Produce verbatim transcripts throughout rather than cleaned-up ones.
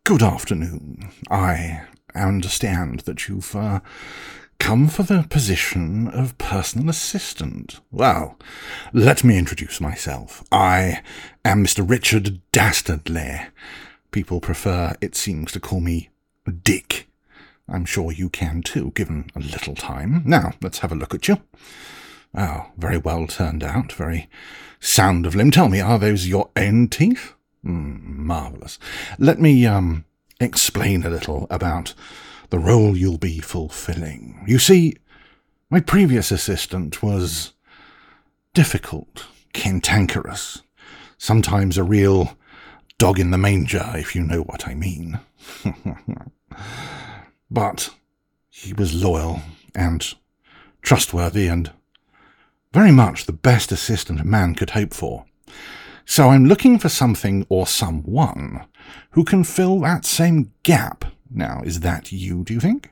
Good afternoon. I understand that you've uh, come for the position of personal assistant. Well, let me introduce myself. I am Mister Richard Dastardly. People prefer, it seems, to call me Dick. I'm sure you can too, given a little time. Now, let's have a look at you. Oh, very well turned out, very sound of limb. Tell me, are those your own teeth? Mm, marvellous. Let me um, explain a little about the role you'll be fulfilling. You see, my previous assistant was difficult, cantankerous, sometimes a real dog in the manger, if you know what I mean. But he was loyal and trustworthy and very much the best assistant a man could hope for. So I'm looking for something or someone who can fill that same gap. Now, is that you, do you think?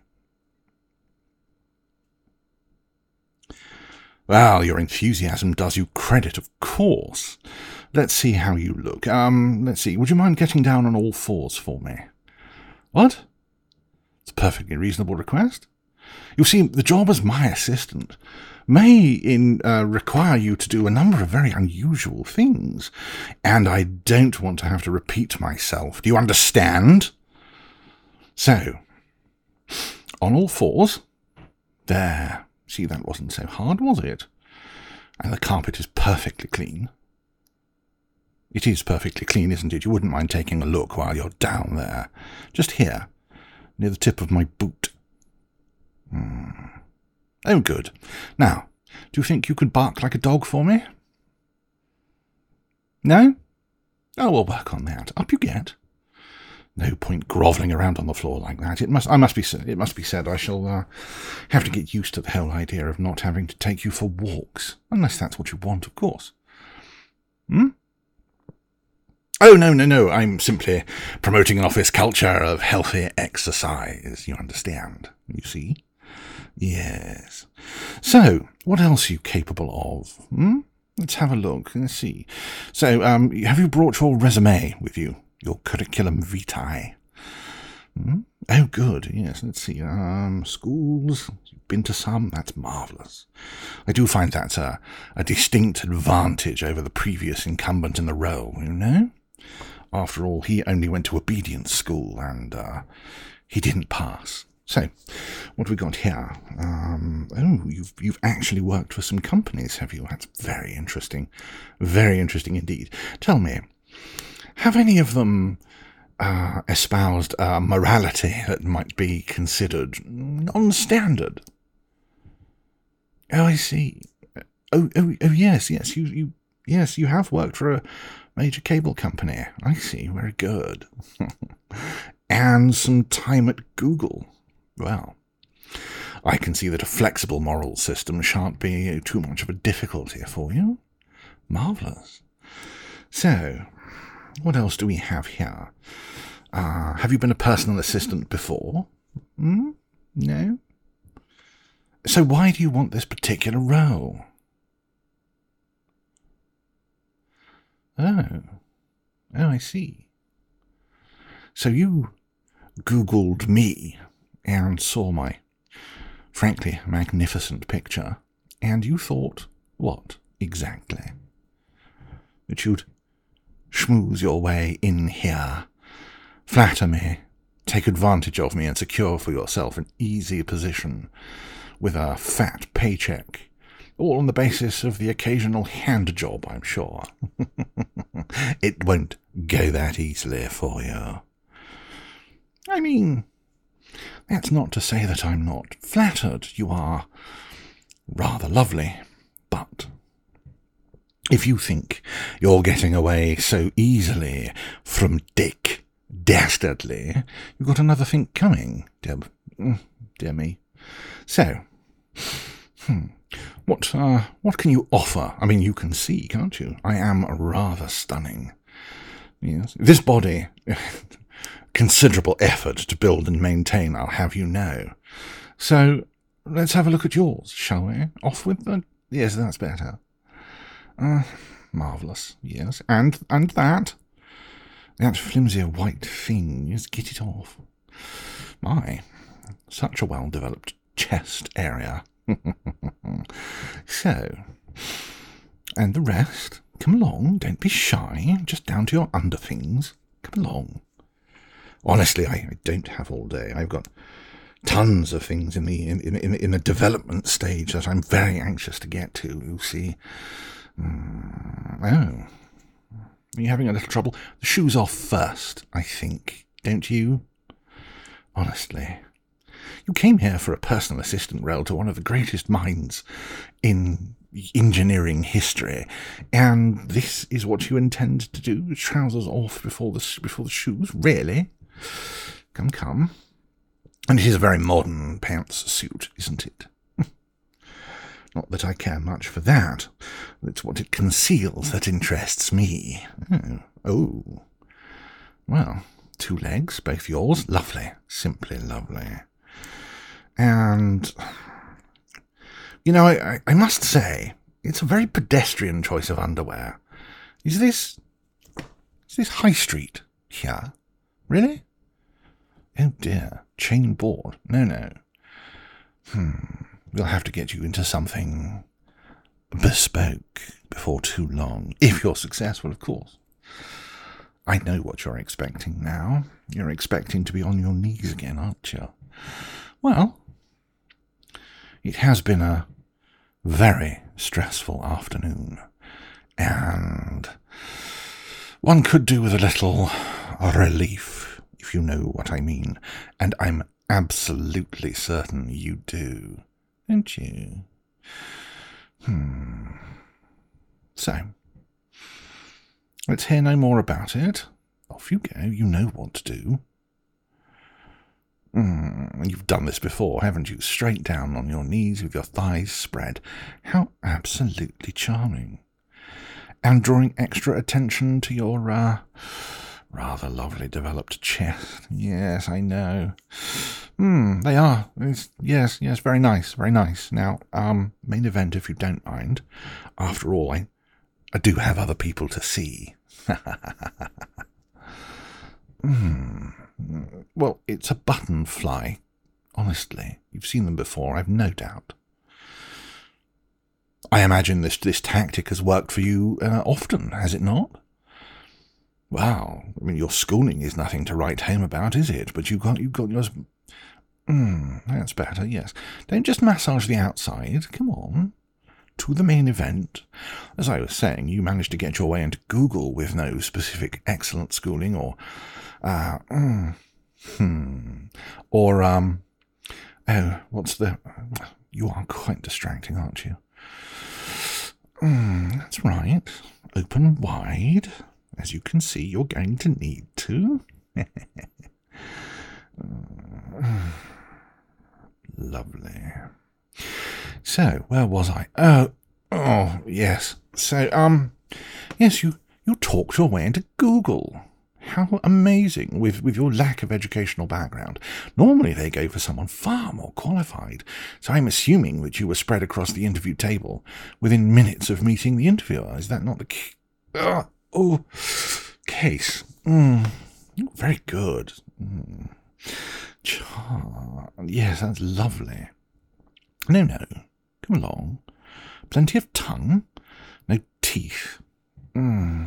Well, your enthusiasm does you credit, of course. Let's see how you look. Um, let's see. Would you mind getting down on all fours for me? What? It's a perfectly reasonable request. You see, the job as my assistant may in, uh, require you to do a number of very unusual things, and I don't want to have to repeat myself. Do you understand? So, on all fours. There. See, that wasn't so hard, was it? And the carpet is perfectly clean. It is perfectly clean, isn't it? You wouldn't mind taking a look while you're down there. Just here, near the tip of my boot. Hmm. Oh, good. Now, do you think you could bark like a dog for me? No? Oh, we'll work on that. Up you get. No point grovelling around on the floor like that. It must. I must be. It must be said. I shall uh, have to get used to the whole idea of not having to take you for walks, unless that's what you want, of course. Hmm. Oh, no, no, no. I'm simply promoting an office culture of healthy exercise. You understand? You see. Yes. So, what else are you capable of? Hmm? Let's have a look. Let's see. So, um, have you brought your resume with you? Your curriculum vitae? Hmm? Oh, good. Yes, let's see. Um, schools. You've been to some. That's marvellous. I do find that's a, a distinct advantage over the previous incumbent in the role, you know? After all, he only went to obedience school, and uh, he didn't pass. So, what have we got here? Um, oh, you've you've actually worked for some companies, have you? That's very interesting. Very interesting indeed. Tell me, have any of them uh, espoused a morality that might be considered non-standard? Oh, I see. Oh, oh, oh, yes, yes. You, you, yes, you have worked for a major cable company. I see. Very good. And some time at Google. Well, I can see that a flexible moral system shan't be too much of a difficulty for you. Marvellous. So, what else do we have here? Uh, have you been a personal assistant before? Hmm? No? So why do you want this particular role? Oh. Oh, I see. So you Googled me and saw my, frankly, magnificent picture, and you thought, what, exactly? That you'd schmooze your way in here, flatter me, take advantage of me, and secure for yourself an easy position with a fat paycheck, all on the basis of the occasional hand job, I'm sure. It won't go that easily for you. I mean, that's not to say that I'm not flattered. You are rather lovely, but if you think you're getting away so easily from Dick Dastardly, you've got another think coming, dear, dear me. So, hmm, what, uh, what can you offer? I mean, you can see, can't you? I am rather stunning. Yes, this body, considerable effort to build and maintain, I'll have you know. So, let's have a look at yours, shall we? Off with the... Yes, that's better. Uh, marvellous, yes. And, and that? That flimsy white thing, just get it off. My, such a well-developed chest area. So, and the rest, come along, don't be shy, just down to your underthings. Come along. Honestly, I, I don't have all day. I've got tons of things in the in, in, in the development stage that I'm very anxious to get to, you see. Mm, oh. Are you having a little trouble? The shoes off first, I think, don't you? Honestly. You came here for a personal assistant role to one of the greatest minds in engineering history, and this is what you intend to do? Trousers off before the before the shoes? Really? Come, come. And it is a very modern pants suit, isn't it? Not that I care much for that. It's what it conceals that interests me. Oh, oh. Well, two legs, both yours. Lovely. Simply lovely. And, you know, I, I must say, it's a very pedestrian choice of underwear. Is this, is this High Street here? Really? Oh dear, chain board. No, no. Hmm, we'll have to get you into something bespoke before too long. If you're successful, of course. I know what you're expecting now. You're expecting to be on your knees again, aren't you? Well, it has been a very stressful afternoon, and one could do with a little relief, if you know what I mean, and I'm absolutely certain you do, don't you? Hmm. So, let's hear no more about it. Off you go, you know what to do. Mm, you've done this before, haven't you? Straight down on your knees with your thighs spread. How absolutely charming. And drawing extra attention to your uh, rather lovely developed chest. Yes, I know. Hmm, they are. It's, yes, yes, very nice, very nice. Now, um, main event, if you don't mind. After all, I, I do have other people to see. Hmm. Well, it's a button fly. Honestly, you've seen them before, I've no doubt. I imagine this this tactic has worked for you uh, often, has it not? Well, I mean, your schooling is nothing to write home about, is it? But you got you got yours. Hmm, that's better. Yes. Don't just massage the outside. Come on. To the main event. As I was saying, you managed to get your way into Google with no specific excellent schooling or, uh, mm, hmm, or, um, oh, what's the, you are quite distracting, aren't you? Mm, that's right. Open wide. As you can see, you're going to need to. Lovely. So, where was I? Oh, oh, yes. So, um, yes, you, you talked your way into Google. How amazing, with, with your lack of educational background. Normally they go for someone far more qualified. So I'm assuming that you were spread across the interview table within minutes of meeting the interviewer. Is that not the c- uh, oh, case? Mm, very good. Mm. Char- yes, that's lovely. No, no. Come along. Plenty of tongue. No teeth. Mm.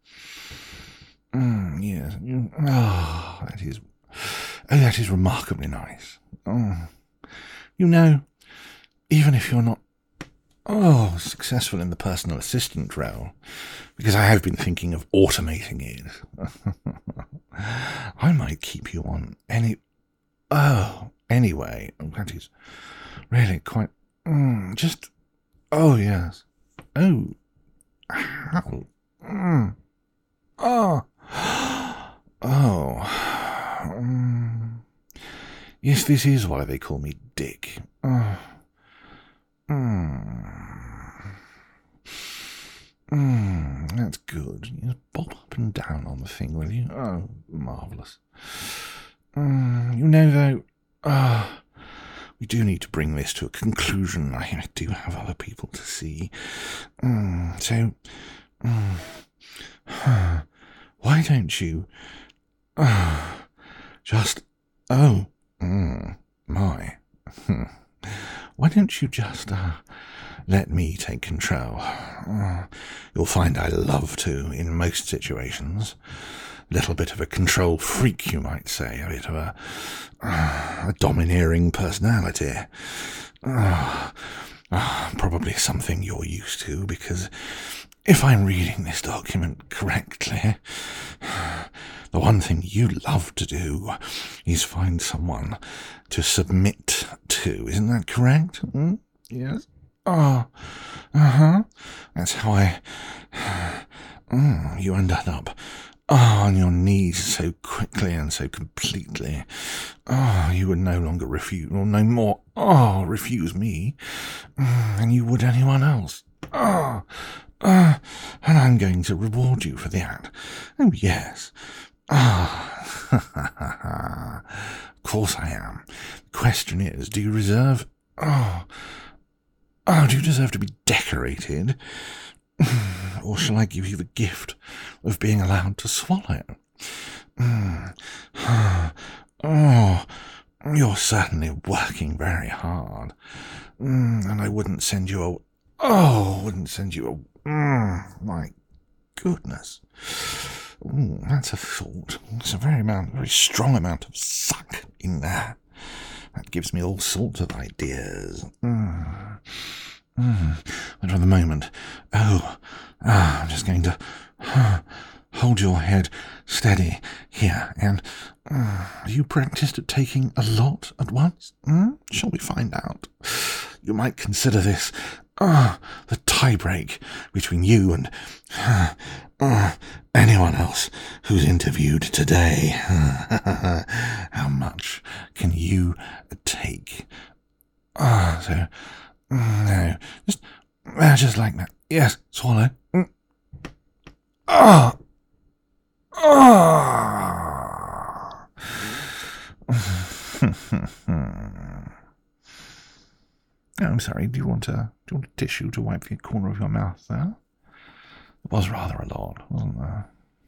Mm, yes. Oh, that is... Oh, that is remarkably nice. Oh. You know, even if you're not... Oh, successful in the personal assistant role, because I have been thinking of automating it. I might keep you on any... Oh, anyway, that is really quite... Mm, just... Oh, yes. Oh. How? Mm. Oh. Oh. Mm. Yes, this is why they call me Dick. Oh. Mm. Mm. That's good. Just bob up and down on the thing, will you? Oh, marvellous. Mm. You know, though... Ah. Oh, we do need to bring this to a conclusion. I, I do have other people to see. Mm, so, mm, why don't you uh, just... Oh, mm, my. Hmm. Why don't you just uh, let me take control? Uh, you'll find I love to in most situations. A little bit of a control freak, you might say. A bit of a, uh, a domineering personality. Uh, uh, probably something you're used to, because if I'm reading this document correctly, the one thing you love to do is find someone to submit to. Isn't that correct? Mm? Yes. Oh, uh-huh. That's how I... Mm, you ended up oh, on your knees so quickly and so completely. Oh, you would no longer refuse, or no more, oh, refuse me mm, than you would anyone else. Oh, uh, and I'm going to reward you for that. Oh, yes. Ah, of course I am. The question is, do you reserve... Oh, oh, do you deserve to be decorated? Or shall I give you the gift of being allowed to swallow? Mm. Oh, you're certainly working very hard. Mm, and I wouldn't send you a... Oh, wouldn't send you a... Mm, my goodness. Ooh, that's a thought. There's a very amount, very strong amount of suck in there. That gives me all sorts of ideas. Mm. Mm. But for the moment, oh, ah, I'm just going to uh, hold your head steady here. And uh, are you practiced at taking a lot at once? Mm? Shall we find out? You might consider this uh, the tie-break between you and uh, uh, anyone else who's interviewed today. How much can you take? Ah, uh, so, no, just, uh, just like that. Yes, swallow. Mm. Ah, ah. Oh, I'm sorry. Do you want a do you want a tissue to wipe the corner of your mouth there? It was rather a lot, wasn't there?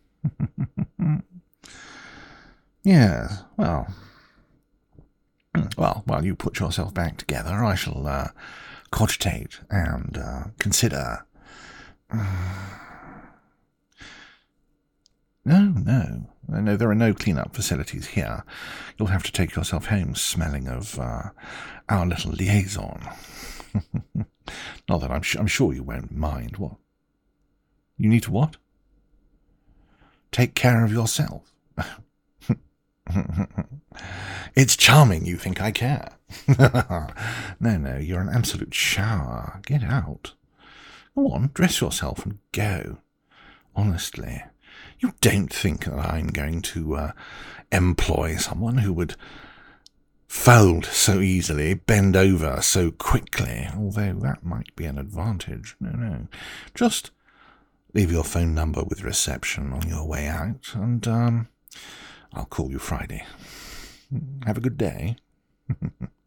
Yes. Well. Well, while you put yourself back together, I shall uh, cogitate and uh, consider. No, no. No, there are no clean-up facilities here. You'll have to take yourself home smelling of uh, our little liaison. Not that I'm, sh- I'm sure you won't mind. What? You need to what? Take care of yourself. It's charming you think I care. No, no, you're an absolute shower. Get out. Go on, dress yourself and go. Honestly. You don't think that I'm going to uh, employ someone who would fold so easily, bend over so quickly, although that might be an advantage. No, no. Just leave your phone number with reception on your way out, and um, I'll call you Friday. Have a good day.